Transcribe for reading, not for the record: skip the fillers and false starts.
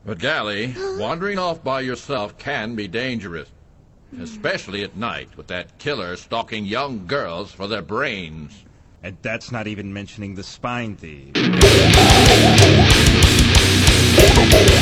But Gally, wandering off by yourself can be dangerous. Especially at night, with that killer stalking young girls for their brains. And that's not even mentioning the spine thieves.